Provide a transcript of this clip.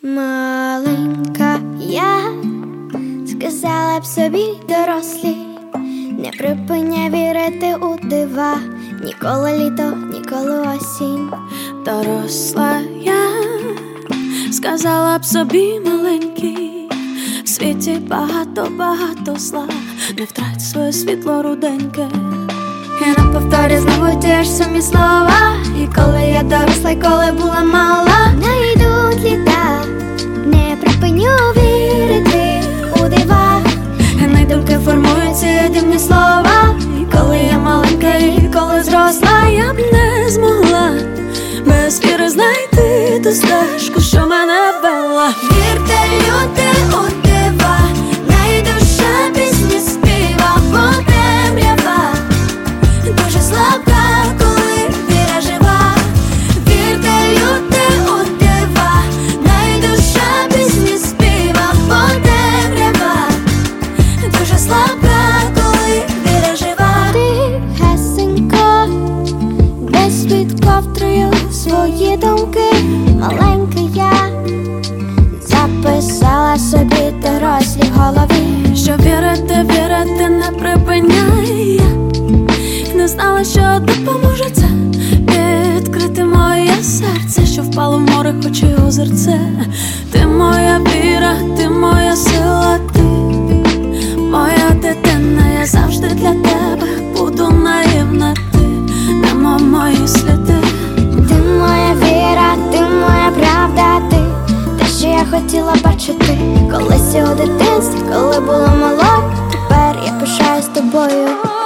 Маленька я сказала б собі дорослі, не припиняй вірити у дива, ніколи літо, ніколи осінь. Доросла я сказала б собі маленький, в світі багато зла, не втрать своє світло руденьке. І на повторі знову ті ж самі слова. І коли я доросла, і коли була мала, не йдуть літа, не припиню вірити у дива. І думки формують ці дивні слова. І коли я маленька, і коли зросла, я б не змогла без віри знайти ту стежку, що мене вела. Вірте, люди, у дива, найдуша пісні співа, бо темрява дуже слабка, коли віра жива. Вірте, люди, у дива, найдуша пісні співа, бо темрява дуже слабка, коли віра жива. Тихесенько, десь під ковдрою свої думки, маленька я записала собі дорослі в голові, що вірити не припиняй. Я не знала, що допоможе це, відкрити моє серце, що впало в море, хоч і озерце. Ти моя віра, ти моя сила, ти моя дитина, я завжди для тебе буду наївна, ти нема мої сліди. Ти моя віра, ти моя правда, ти те, що я хотіла бачити колись у дитинстві, коли була мала. Тепер я пишаюсь тобою.